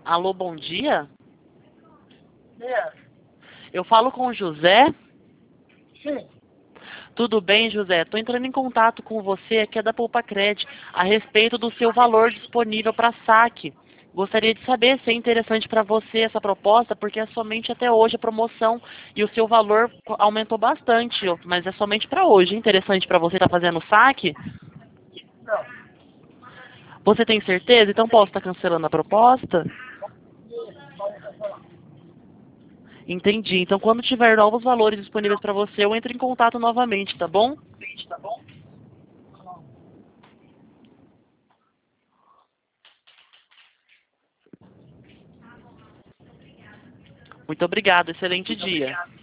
Alô, bom dia. É, Eu falo com o José. sim. Tudo bem, José? Estou entrando em contato com você aqui é da Poupacred a respeito do seu valor disponível para saque. Gostaria de saber se é interessante para você essa proposta, porque é somente até hoje a promoção e o seu valor aumentou bastante, mas é somente para hoje. É interessante para você estar fazendo saque? Não. Você tem certeza? Então posso estar cancelando a proposta? Isso, pode cancelar. Entendi. Então quando tiver novos valores disponíveis para você, eu entro em contato novamente, tá bom? Tá bom? Muito obrigado. Excelente dia.